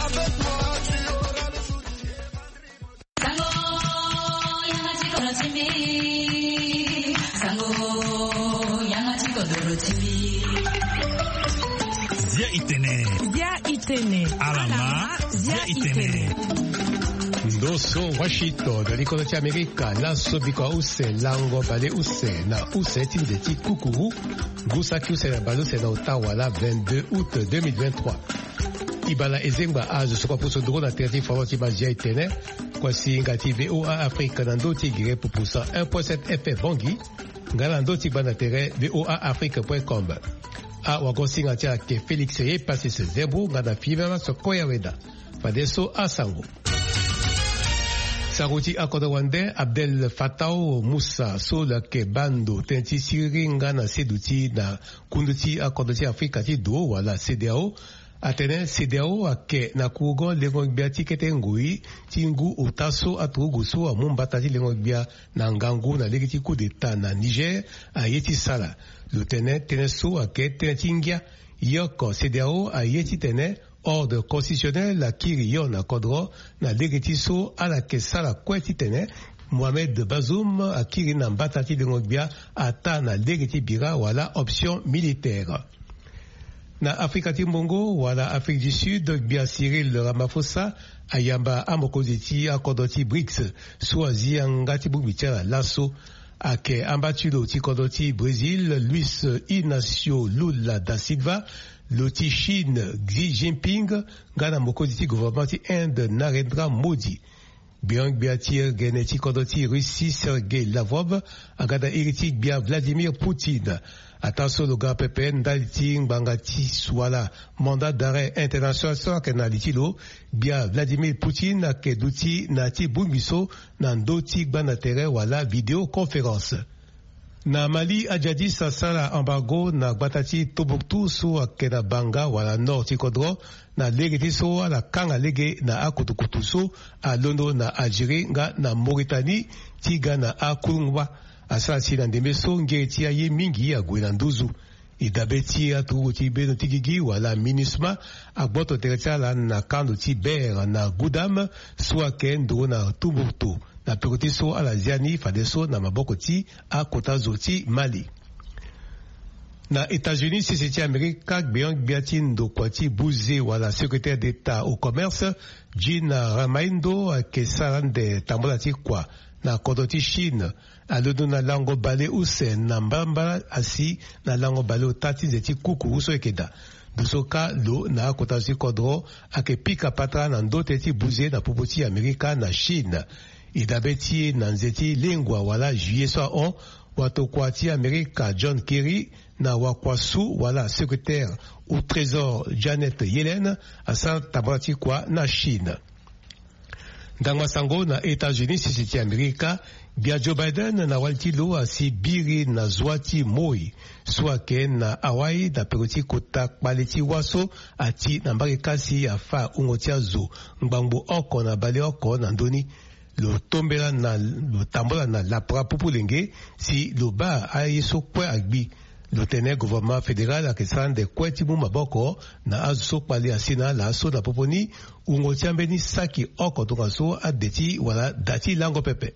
Ndoso Washington likolo ti Amerika laso biko use lango bale use na use tinzeti kukuru gusaki use na balo se na Ottawa la 22 août 2023 ibala ezengba azo sokwa puso ndoko na terti fawati bazia itene kwa singa ti VOA Afrika na ndoti gire pupusa 1.7 FM bongi ngala ndoti bana tere VOA Afrika.com a wakosinga tia ke Felix ye pasi se zebu ngana fivema sokoya weda padeso asango Saruti Akodawande Abdel Fattah Moussa Sola ke bando tenti siringa na seduti na kunduti akodoti Afrika ti do wala CEDEAO atene CEDEAO ake na kugo lengo bia tikete ngui tingu utaso atugu so amumbata ti lengo bia na ngangu na legiti coup d'état na Niger ayeti sala lieutenant teneso ake tentingia yoko CEDEAO ayeti tene ordre constitutionnel la kiri na kodro na legetiso ala kesala kweti tene Mohamed Bazoum akiri na mbatati de ngogbia ata na legeti bira wala option militaire na Afrika Timbongo wala Afrique du Sud bia Cyril Ramaphosa ayamba amokoziti akodoti BRICS swazi angati bubichara lasso ake ambatulo ti kodoti Brésil Luis Inácio Lula da Silva Loti Chine Xi Jinping ngana mokoziti gouvernement ti Inde Narendra Modi Biang biatir geneti kodoti Russie Sergei Lavrov agada iritik bia Vladimir Poutine ataso loga PPN ndaliti ngbangati swala mandat d'arrêt international so ke na litilo bia Vladimir Poutine ake duti na ti bungiso na ndoti gbana tere wala vidéoconférence na Mali ajadi sasala embargo na gbatati Tombouctou so ake na banga wala nord ti kodro na legeti so ala kanga lege na akutukutu so a londo na Algérie nga na Mauritanie tiga na akulungwa asasi na ndembe so ngeti ya ye mingi ya gwena nduzu idabeti atu ti beno tigigi wala MINUSMA agboto teretala na kando ti ber na Gudam so kendo na Tombouctou na pekoti so ala ziani fadeso na maboko ti akota zoti Mali na États-Unis sisi Amerika gbeang biati ndokwati buze wala secrétaire d'État au commerce Gina Raimondo ke sarande tambola ti kwa na kodoti Chine alodo na lango bale use na mbamba asi na lango bale otati zeti kuku uso ekeda busoka lo na kota si kodro ake pika patra na ndote ti buze na popoti Amerika na Chine idabeti na nzeti lengwa wala juillet so on wato kwati Amerika John Kerry na wakwasu wala secrétaire au trésor Janet Yellen asa tabati kwa na Chine ndangwa sango na États-Unis sisi Amerika bia Joe Biden na waltilo asi biri na zwati moi swake na Hawaii na peroti kota kbaleti waso ati na mbake kasi ya fa ungotia zo ngbangbo oko na bale oko na ndoni lo tombela na lo tambola na lapra pupulenge si lo ba ayeso kwe agbi lo tene gouvernement fédéral akesande kweti mu maboko na azo kpali asina la so na poponi ungotia mbeni saki oko tonga so adeti wala dati lango pepe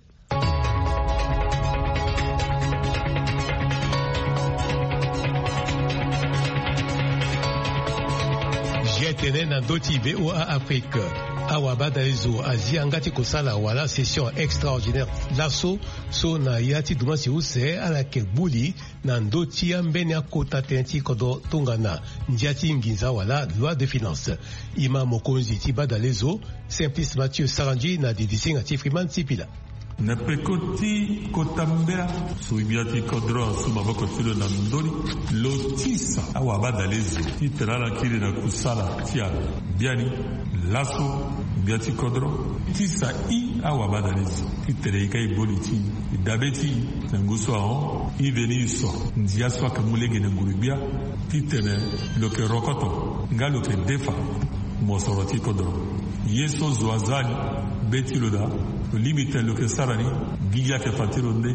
jetene na ndoti VOA Afrique awa badalezo azia ngati kosala wala session extraordinaire laso so na yati dumasi use ala ke buli na ndoti ya mbene akota tenti kodo tongana ndiati nginza wala loi de finance ima mokonzi ti badalezo Simplice Mathieu Sarangi na didisinga ti Freeman Sipila na pekoti kotambea suibiati kodro su maboko tilo na ndoli lotisa awa badalezo iterala kile na kusala tia biani laso biati kodro tisa I awa badalezo itereka iboliti idabeti nguso aho iveni so ndia so kamulege na ngurubia titene loke rokoto ngaloke defa mosoroti kodro yeso zoazani beti loda limite loke sarani giga ke fatironde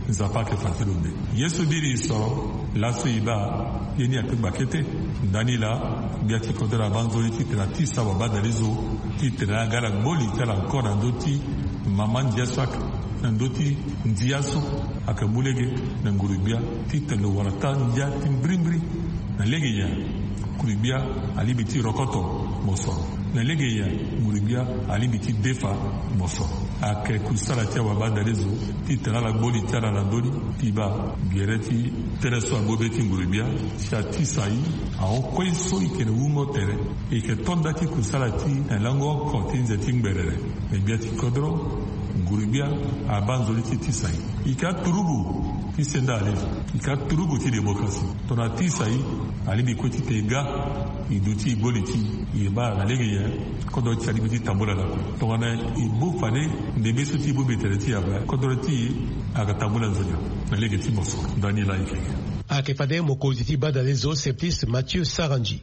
nzapa ke fatelo be yesu diri soro laso iba yeni akubakete ndani la biati kodra banzoli titra tisa babadalizo titra gara boli tala ancora ndoti maman diasak ndoti ndiaso akabulege na ngurubia titra lo warata ndia timbrimbri na lege ya kuribia alibiti rokoto mosoro na lege ya ngurubia alibiti defa mosoro ake kusala tia babadalizo titra la boli tala la ndoli tiba biereti tereso agobeti ngurubia shati sai ao kweso ikene umo tere ike tonda ti kusala ti na lango kotinze timberere e biati kodro ngurubia abanzoli ti sai ika turubu ti senda ale ika turubu ti demokrasi tona ti sai alibi ko ti tega iduti boliti yeba na lege ya kodo ti alibi ti tambola la tona ibu fane ndebe so ti bu betere ti aba kodo ti aga tambola nzoja na lege ti moso ndani la ike akefade mokozi ti badalezo septis Mathieu Sarangi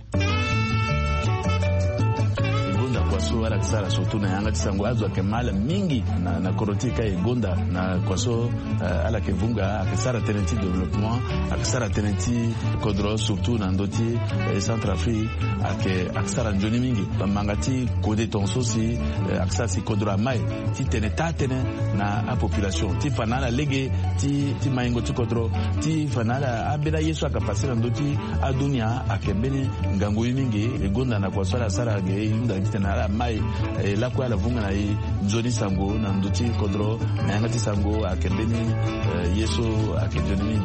kwaso ala kisara surtout na yanga tisango azwa kemala mingi na korotika egonda na kwaso ala kevunga akisara tenenti development akisara tenenti kodro surtout na ndoti Centrafrique akisara njoni mingi mangati kode tonso si akisara si kodro mai ti teneta tene na a population ti fanala lege ti maingo ti kodro ti fanala abela yesu akapasira ndoti adunia akembeni ngango mingi egonda na kwaso ala sara ge yunda tena mai la kwa la vunga na nzoni sango na nduti kodro na yangati sango akembeni yesu akejoni.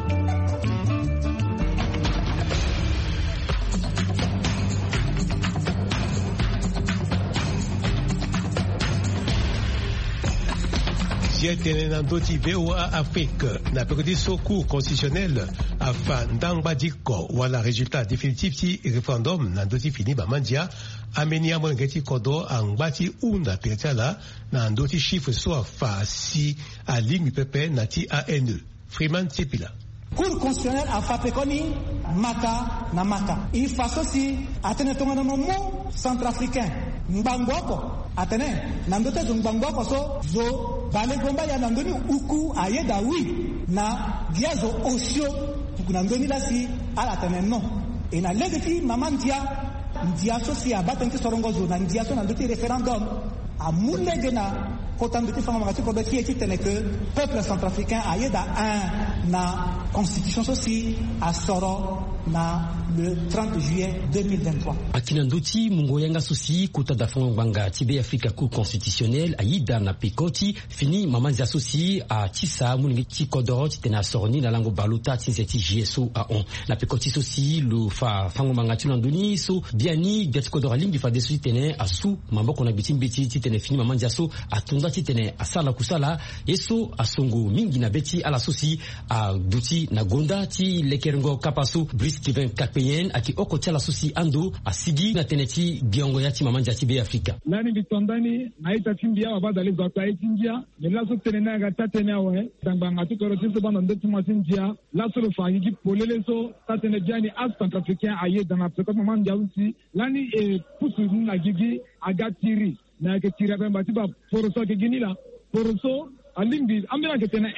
Tene na ndoti VOA Afrique na pekodi so cour constitutionnel afa ndangba diko wala résultat définitif ti référendum na ndoti fini bamandia amenia mwengeti kodo angbati unda peretala na ndoti chiffre so afa si a ligne pepe na ti ANE Freeman Tsepila. Cour constitutionnelle afa pekoni maka na maka ifaso si atene tonga na mo centrafricain mbangoko atene na ndote zo mbangoko so zo bale gomba ya na ndoni uku ayeda wi na giazo osio na ndoni la si ala atene no e na legeti mama ndia so si abatanki sorongo zo na ndia so na ndoti referendum a mulege na kotam de fama magati ko be ki etene que peuple centrafricain ayeda un na constitution so si a soro na le 30 juillet 2023. Akina ndoti mungo yanga sosi kuta da fonga banga tibe Afrika Cour constitutionnelle aida na pikoti fini mamanzi asosi a tisa muningi ti kodoro tena sorni na lango baluta tinseti GSO a on na pikoti sosi lu fa fango banga tuna nduni so biani biati kodoro limbi fa desu tene asu mamboko na bitimbi tene fini mamanzi aso atunda tene asala kusala yeso asongo mingi na beti ala sosi a duti na gonda ti lekerengo kapaso Steven Kapeyen aki okoti ala sosi ando asigi na teneti biongo yati mamanja tibe Afrika nani bitondani aita timbia wabada le zakwa etingia ne laso tenena ga tatena we tanganga to koro tinso bando ndeti masinjia laso le fangi ki polele so tatene jani as centrafricain aye dans la précoce mamanja aussi lani e pusu na gigi agatiri na ke tira ba tiba poroso ke ginila poroso alimbi ambena ke tena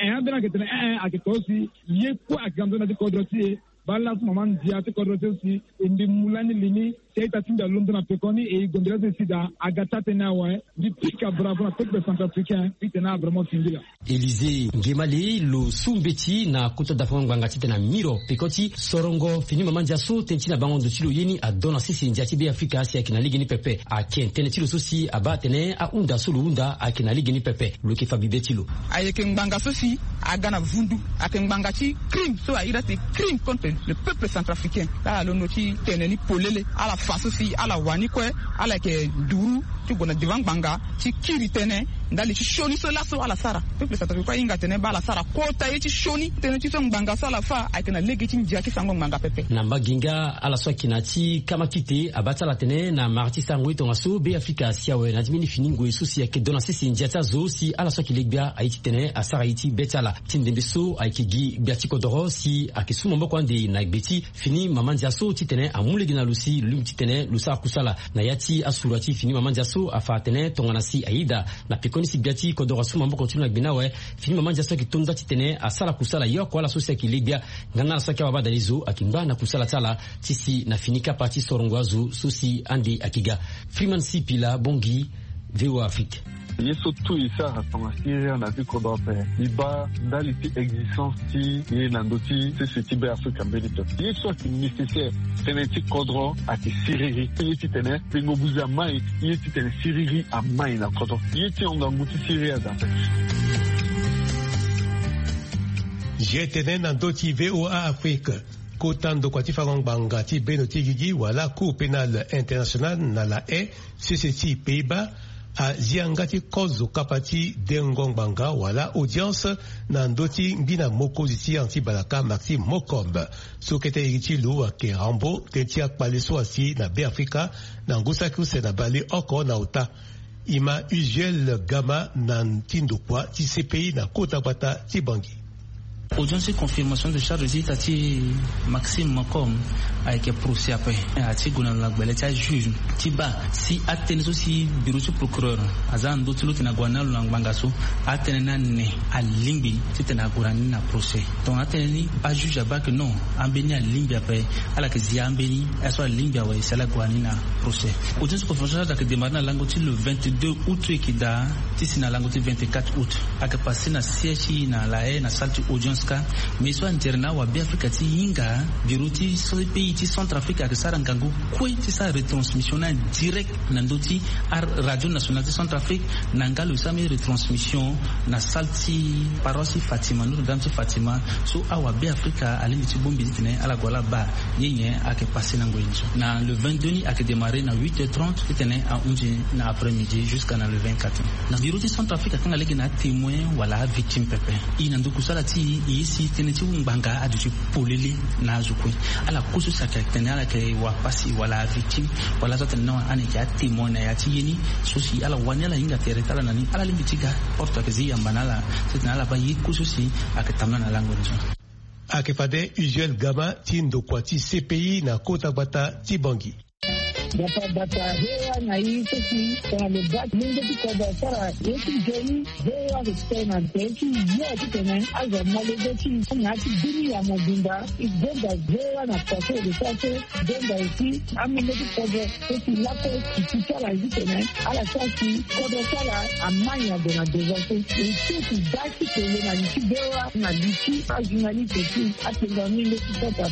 akitosi ye ko akamdo na kodrosi balas maman dia te kodrosi indi mulani lini seita tinda londo na pekoni e gondela sida agata tena wa di pika bravo na peuple centrafricain pitena vraiment singila Élysée Ngemale lo sumbeti na kuta da fonga ngati tena miro pekoti sorongo fini maman dia so tentina bango de tilo yeni a dona sisi njati be Afrika si akina ligi ni pepe a kentene tilo sosi abatene a unda solo unda akina ligi ni pepe lo ke fabi betilo ayeke ngbanga sosi agana vundu ake ngbanga ti crime so aira te crime contre le peuple centrafricain la lono ti teneni polele ala faso si ala wani kwe ala ke duru ti gona divan banga ti kiri tene ndali ti shoni so laso ala sara peuple centrafricain inga tene ba ala sara kota ye ti shoni tene ti so ngbanga so ala fa akena legi ti njia ki sango ngbanga pepe namba ginga ala so kinati kama kite abata la tene na marti sango to ngaso be Afrika siawe na dimini finingo susi yake dona sisi njata zo si ala so kilegbia aiti tene asara iti betala tindembe so aikigi biati kodoro si akisuma mboko ande na beti fini mamandia so titene amulegi na lusi limti tene lusa kusala na yati asurati fini mamandia so afa tene tongana si aida na piko pekoni sibiati kodora suma mbo continue bina we fini mama nja soki tonda titene asala kusala yoko wala sosi akilibia ngana soki wabada lizo akimba na kusala tala tisi na finika parti sorongwazu sosi andi akiga Freeman Sipila Bongi VOA Afrique. Yeso tu isa rasanga Syria na ziko dope iba ndali ti existence ti ye nandoti se tibe Afrika mbelito yeso ki nécessaire teneti kodro ati siriri yeti tene pingo buza mai yeti tene siriri a mai na kodro yeti onga muti Syria da jetene nandoti VOA Afrique kotando kwa tifangong banga ti benoti gigi wala Cour pénale internationale na la CCT Pays-Bas a ziangati kozo kapati dengong banga wala audience na ndoti mbina moko ziti anti balaka Maxime Mokombe sokete iriti lu ke rambo tetia kpaleso asi na be Afrika na ngusa kuse na bali oko na uta ima usuel gama na ntindukwa ti CPI na kota bata ti bangi. Audience confirmation de charge dit ati Maxime Mokom avec procès après ati gouvernement gbele ta juge tiba si atene so si bureau du procureur azan do tilo tina gwanalo na bangaso atene na ne alimbi titena gurani na procès donc atene ni pas juge ba que non ambeni alimbi après ala que zia ambeni aso alimbi wa sala gwani na procès. Audience confirmation da que démarrer na langoti le 22 août et qui da tisina langoti 24 août ak passer na siège na la na salle audience mais soit interna wa be Afrika ti yinga biruti so pays ti Centrafrique ak sara ngangu ko ti sa retransmission na direct na ndoti radio nationale de Centrafrique na ngalo sami retransmission na salti paroisse Fatima Notre Dame ti Fatima so awa be Afrika alimi ti bombi tene ala gola ba yenye ak passer na ngoinso na le 22 ni ak démarrer na 8h30 tene à 11h na après-midi jusqu'à na le 24 na biruti Centrafrique kanga legi na témoin wala victime pepe ina nduku sala ti ici teneti mbanga aduti polele na zukui ala kusu saka tenala ke wa pasi wala victime wala zote no ane ya témoin ya tiyeni sosi ala wanela inga teretala nani ala limbitiga porta ke zi ambanala tenala ba yikusu si akatamna na lango njo akefade usuel gama tindo kwa ti CPI na kota bata ti bangi. Bata hewa na hii sisi kwa lebati mingi tukoba sara yetu jeni hewa kutena teki yetu tena aza malezeti ngati dini ya mobimba igenda hewa na kwaso de sase denda isi amine tukoba eti lapo kitala tena ala sasi kodo sala amanya de na dezato isi daki tele na nchi hewa na lichi ajinali teki atenda mingi tukoba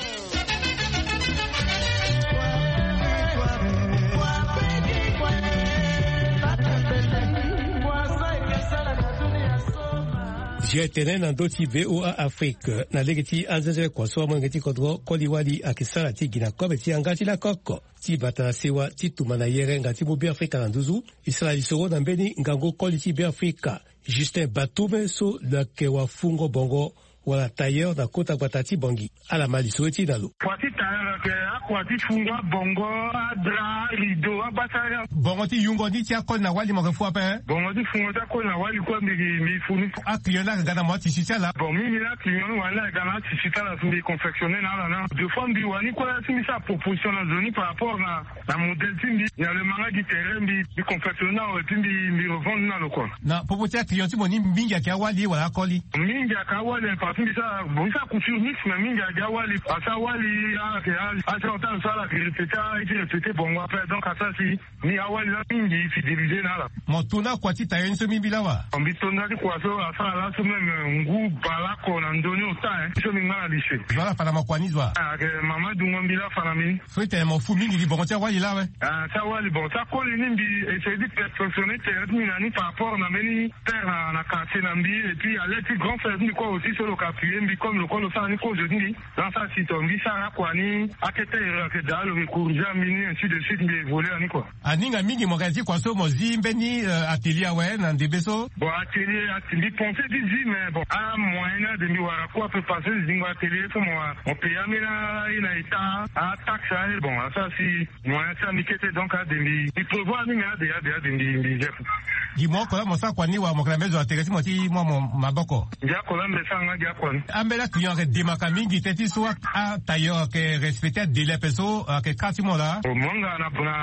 jetene na ndoti VOA Afrique na legeti anzeze kwa soa mwengeti kodro koliwali akisara ti gina kobe ti angati la koko ti bata sewa ti tumana yere ngati mu be Afrika na nduzu isala lisoro na mbeni ngango koli ti be Afrika Justin Batume so la kewa fungo bongo wala tailleur na kota batati bongi ala maliso eti nalo kwati tailleur ke akwati fungwa bongo adra lido abasaya bongo ti yungo ni ti akol na wali mo ke fwa pe bongo ti fungo ta ko na wali ko mi funi a client la gana mo ti sitala bon mi la client wala gana ti sitala mbi confectionner na deux fois mbi wani ko la simi sa proposition na zoni par rapport na modèle timbi ya le manga di terrain mbi confectionner o timbi mbi revendre na loko na proposition client ti mo ni mbinga ki awali wala koli mbinga ka wali bisa bonsa couture mix na minga ga wali asa wali asa autant ça la répéter bon après donc ça si ni awali la mingi fidéliser na la motuna kwa ti tayen so mibila wa ambitona ki kwa so asa la so même ngu balako na ndoni ota so minga la lishe voilà para makwanizwa ke mama dungo mbila fana mi frite mo fu mingi li bongo ti wali la we ça wali bon ça ko ni mbi essayer de perfectionner terre ni par rapport na meni terre na quartier na mbi et puis aller ti grand frère ni quoi aussi sur le appuyer mbi comme le kolo sa ni ko je dis dans sa site mbi sa kwa ni akete ke dalo ke kurja mini ainsi de suite mbi voler ni quoi aninga mingi mo kazi kwa so mo zimbe ni atelier wa na ndebeso bon atelier mbi penser di mais bon a moyen de mbi wara quoi peut passer zingo atelier pour moi on paye amina ina ita a taxe bon ça si moyen ça mi kete donc a de mbi prévoir ni a de mbi chef di mo ko mo sa kwa ni wa mo kala mezo atelier mo ti mo maboko ja ko la mbe sanga ja ko ambela client ke demaka mingi teti so a tailleur ke respecter délai peso ke katimo la monga na iji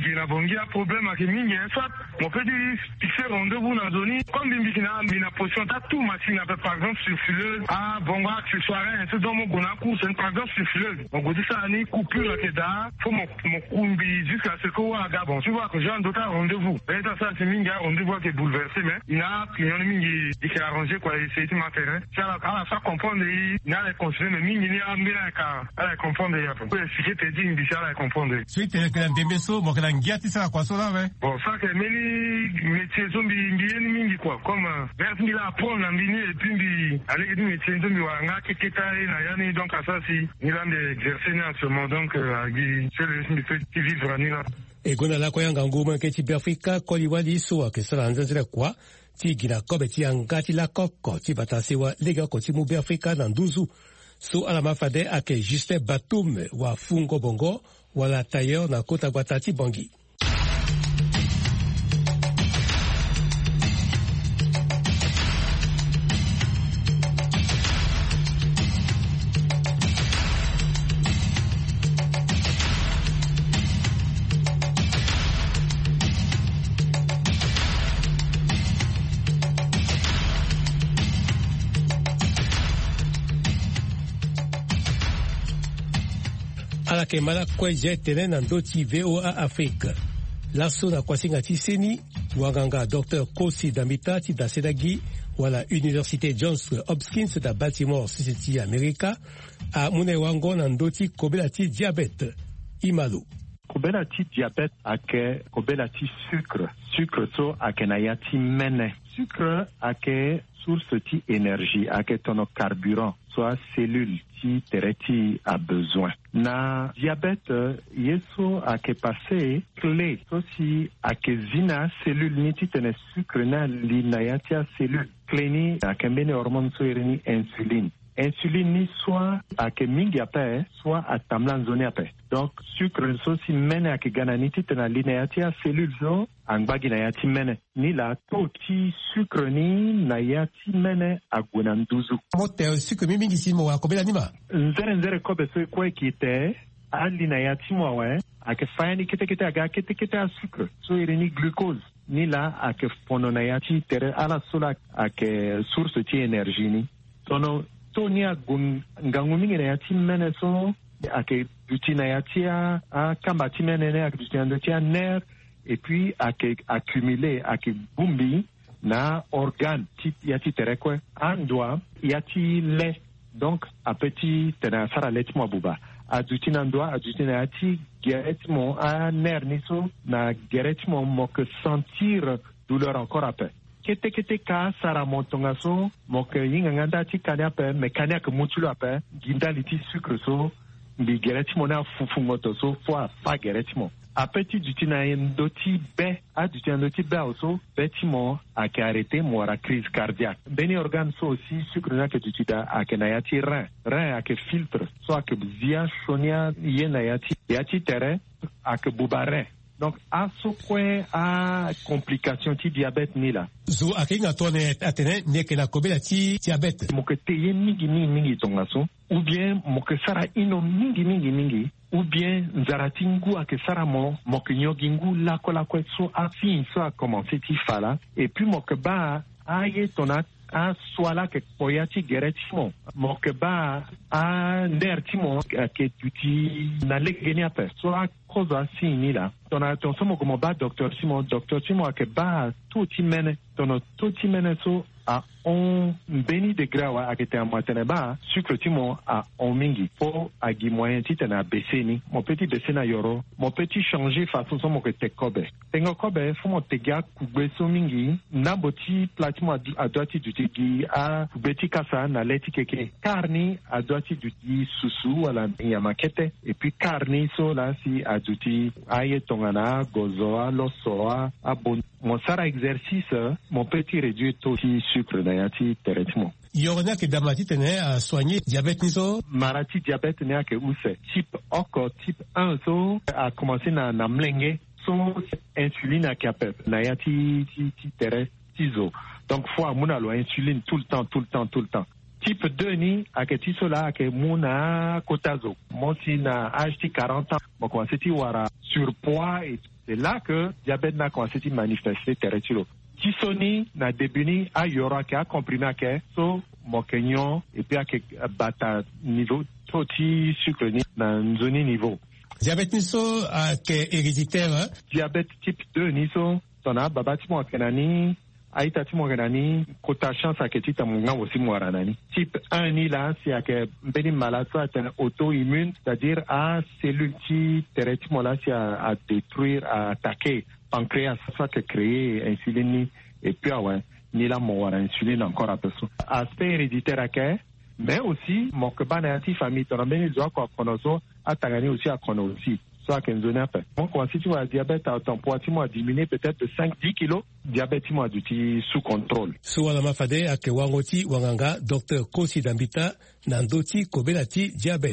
gina bongia problème avec mingi soit mon peut dire fixer rendez-vous dans zone comme bimbikina mina position ta tout machine par exemple sulfureuse ah bon accessoire c'est dans mon gonaku c'est par exemple sulfureuse on dit ça ni coupure que da faut mon kumbi jusqu'à ce que wa bon tu vois que j'ai un d'autres rendez-vous et ça c'est mingi rendez-vous qui est bouleversé mais il a client mingi qui a arrangé quoi c'est du matériel ça à la fois comprendre il n'a les conseiller mais mingi ni a mina ka à comprendre ya pour expliquer te dit il à comprendre suite que la demeso mo que la ngiati ça quoi ça là ouais bon ça que meni métier zombie ni mingi quoi comme vers ni la prendre la mini et puis aller du métier zombie wa nga keketa na yani donc ça si il a exercer en ce moment donc c'est le fait qui vivre ni là e gona la koyanga ngoma ke ti Afrika ko liwali so ke sala nzela kwa ti gina kobe ti angati la kokko ti batasewa lega ko ti mu Afrika na nduzu so ala mafade ake Justin Batum wa fungo bongo wala tailleur na kota gwatati bangi. Ala ke mala kweje tenen nan doti VOA Afrique. Lasso na kwasinga ti seni wanganga Dr. Kosi Damita ti da Sedagi wala Université Johns Hopkins da Baltimore City America a mune wango nan doti kobela ti diabète imalu. Kobela ti diabète ake kobela ti sucre so ake na ya ti mene. Sucre ake source ti énergie ake tono carburant soit cellule ti tereti a besoin. Na diabète yeso ake passé clé so si ake zina cellule ni ti tene sucre na li na ya ti a cellule clé ni ake mbene hormone so erini insuline. Insuline ni soit ake mingi ape soit a tamlan zone ape. Donc sucre so si mene ake gana ni ti tena li na ya ti a cellule so angbagi na ya ti mene ni la to ti sucre ni na ya ti mene aguna nduzu. Mote sucre mingi si mo wa kobela nima. Nzere kobe so kwe kite ali na ya ti mo wa ake fayani kete aga kete a sucre so irini glucose ni la ake fono na ya ti tere ala sola ake source ti énergie ni. Tono to ni ngangu mingi na ya ti mene so ake duti na ya ti a kamba ti mene ne ake duti na ti a nerf et puis ake accumulé ake bumbi na organe ti ya ti tere kwe andwa ya ti lait donc a petit tena sara lait mo buba aduti na ndwa aduti na ya ti geret mo a nerf ni so na geret mo que sentir douleur encore après. Kete ka sara montonga so moke yinga nganda ti kanya pe me kanya ke mutulo ape ginda liti sucre so bi gereti mo na fufungoto so fo fa gereti mo apeti duti na ndoti be a duti na ndoti be also beti mo ake arrêter mo ra crise cardiaque beni organe so aussi sucre na ke duti da ake na yati rein ake filtre so ake zia shonia ye na yati tere ake bubare. Donc, à ce point, à complication ti diabète ni la. Zo akinga tone atene neke na kobela ti diabète. Moke teye mingi tonga so. Ou bien moke sara ino mingi. Ou bien nzaratingu ake sara moke nyogingu lako so a fin so a commencé ti fala. Et puis moke ba aye tona a swala ke poyati geretimo moke ba a nertimo ke tuti na legeni ape so a koza sini la tona ton somo como ba docteur Simon ke ba tuti mene so a on beni de grawa akete amatene ba sucre timo a on mingi po agi moyen titena beseni mon petit besena yoro mon petit changer façon somo ke tekobe tengo kobe fumo tegia kugbeso mingi na boti platimo adwati dutigi a beti kasa na leti keke karni adwati duti susu wala yamakete et puis karni so la si aduti aye tongana gozoa losoa abon mon sara exercice mon petit réduit taux sucre na yati traitement. Yorona ke damati tene a soigner diabète niso marati diabète ne ake use type 1 so a commencé na mlenge so insuline ake apep na yati tere tizo donc faut amuna lo insuline tout le temps type 2 ni aketi sola ake muna kotazo monti na âge 40 ans bon commencé ti wara surpoids et c'est là que diabète na commencé ti manifester teretilo tisoni na debuni a yora ke a comprimé ake so mokenyo et puis ake bata niveau toti sucre ni na nzoni niveau diabète ni so ake héréditaire diabète type 2 ni so tona babati mo kenani aita ti moranani kota chance aketi ta munga aussi moranani type 1 ni là c'est que beni malade soit auto-immune c'est-à-dire à cellule qui traitement là c'est à détruire à attaquer pancréas soit que créer insuline et puis ouais ni la mora insuline encore à personne aspect héréditaire à mais aussi mon que banati famille ton beni doit quoi konozo atangani aussi à kono aussi soit qu'une zone après. Donc, si tu as un diabète, ton poids a diminué peut-être de 5-10 kilos, diabète a du sous contrôle. Soit la mafade ake wangoti wanganga, Dr. Kosi Dambita, nandoti kobelati diabète.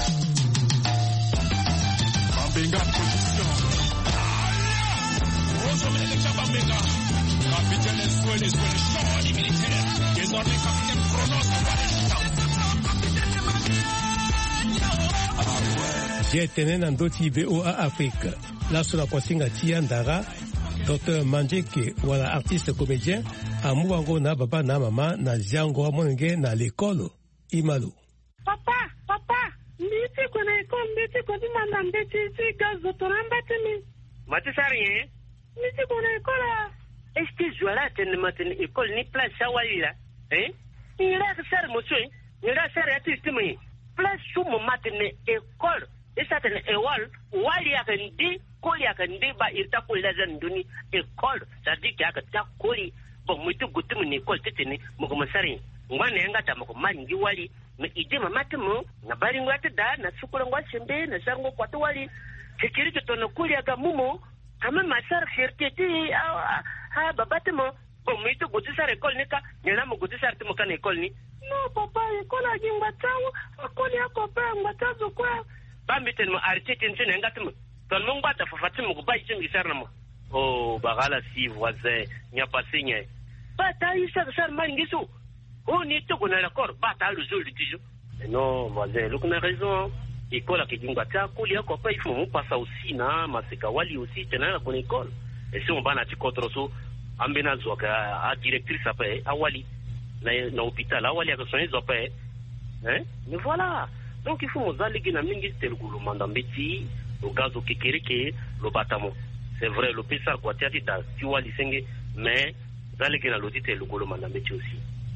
Jetene nandoti VOA Afrique. Là sur la poissinga tia ndara, Dr. Manjeke wala artiste comédien, amuango na baba na mama na ziango monenge na l'école Imalu. Papa, nditi kona école nditi kodi manda nditi gazo torambati mi. Mati sari nditi kona école. Est-ce que je vais attendre maintenant école ni place shawalila? Il a faire monsieur, il a faire artiste mi. Place sous mon matin école. Isa tana ewal wali akandi koli akandi ba irta koli la zanduni école sadiki akata koli bo mutu gutumu ni école tetene muko masari ngwane yanga ta muko mangi wali me ide mamatumu na bari ngwata da na sukula ngwachembe na sango kwatu wali kikiri tono koli agamumo kama masar fierteti ha babatumu bo mutu gutu sare école nika nyana mu gutu sare tumu kana école ni no papa école ajingwa tawo akoli akopa ngwatazo kwa bamiten mo artitin tin ngatum ton mo ngata fafatim mo bay tim gisarna mo oh bagala si voisin nya pasigne bata isa sar mangisu on ni to gona la cor bata le jour du tijo non voisin look na raison école qui ngata kuli ko pa il faut mo passa aussi na masika wali aussi tena la kon école et si on bana ti kotroso ambena zoka a directrice après a wali na hôpital a wali a soigner zopa mais voilà. Donc il faut mozaligi na mingi telgulu mandambeti le gazo kekereke le batamo c'est vrai le pesa quoi tiati da tiwa lisenge mais zaligi na loti telgulu mandambeti aussi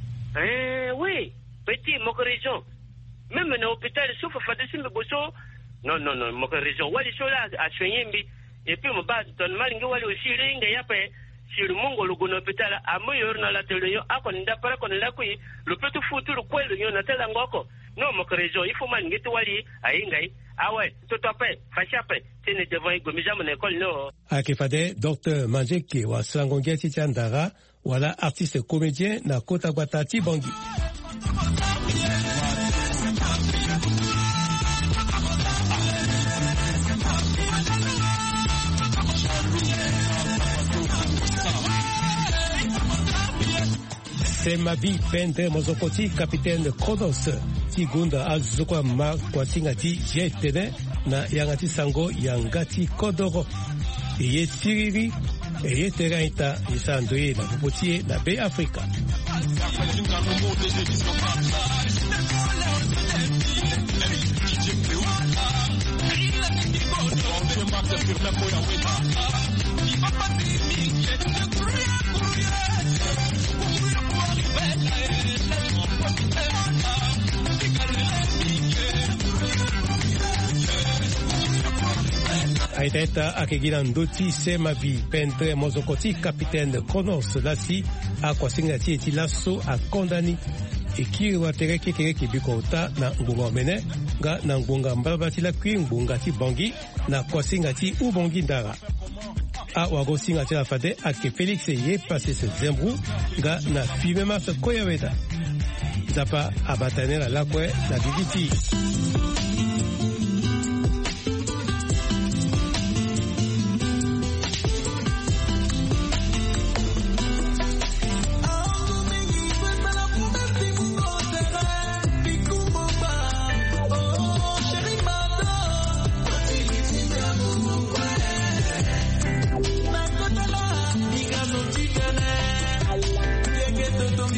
oui petit mon région même na hôpital souffre fadisi mboso non mon région wali sola a soignembi et puis mo ba ton malingi wali aussi ringa yape sur le mongo le gono hôpital a meilleur na la télé akonda para konla kui le petit foutu le kwelo yo na tela ngoko. Non, mon région, il faut m'engager wali à Ingaï. Ah ouais, tout à fait, fachape, c'est ne devant Gomija mon école, non. Akifade, Dr. Manjeke wa Slangongeti Tiandara, wala artiste comédien na Kota Guatati Bangi. C'est ma vie, Pente Mozokoti, capitaine Kodos, Tigunda Azukwa Ma Kwasingati, Jetene, na Yangati Sango, Yangati Kodoro, Eye Siriri, Eye Teraita, Isandouye, na Pupotier, na Bay Africa. Aideta akegila ndoti c'est ma vie pendre mozokoti capitaine Kronos lasi akwasingati eti laso akondani ekiri watereki kereki bikota na ngunga mene nga na ngunga mbalabati la kwi ngunga ti bangi na kwasingati ubongi ndara a wagosingati la fade ake Felix ye passe se zembru nga na fimema se koyaweda zapa abatane la lakwe na bibiti.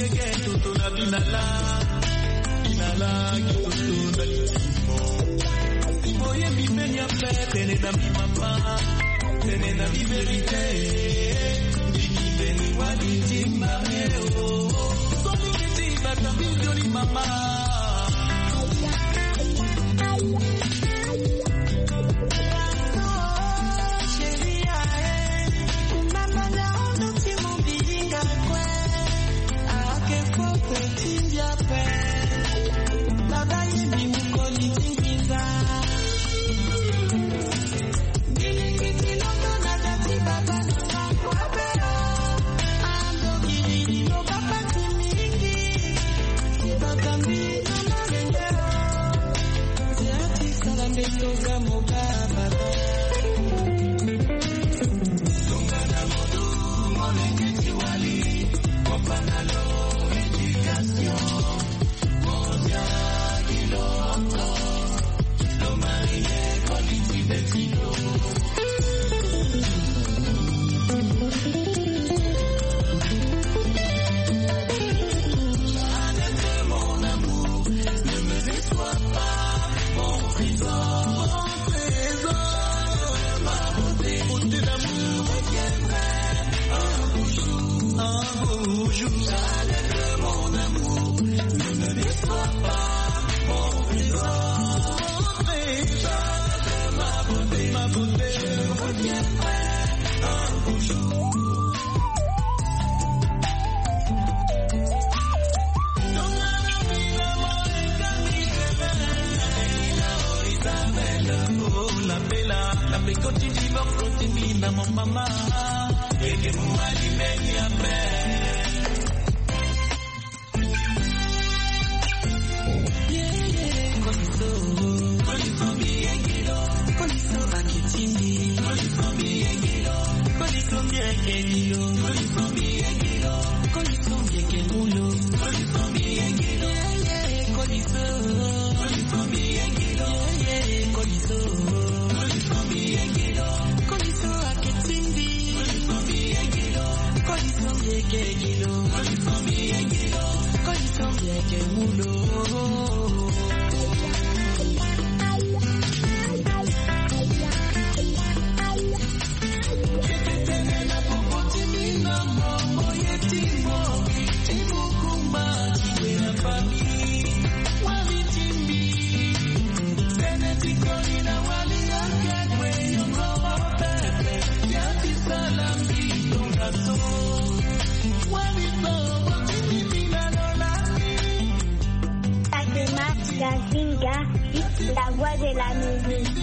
La voix de la musique.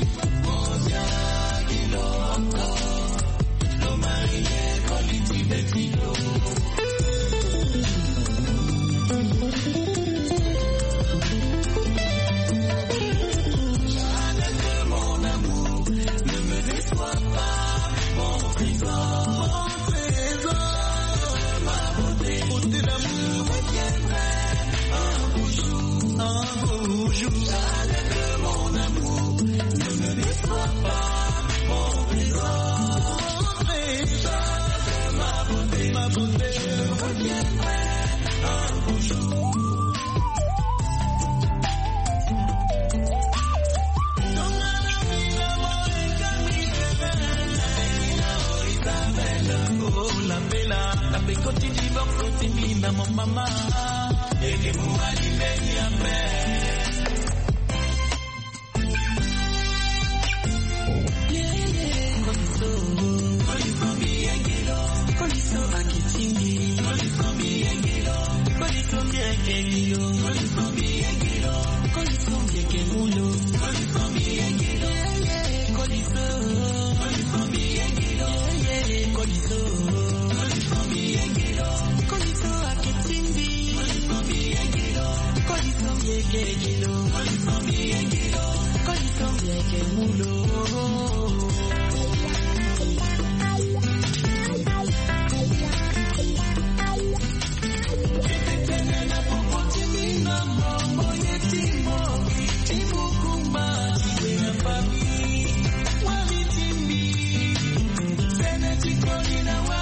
Wali timbi, seneti kolina wa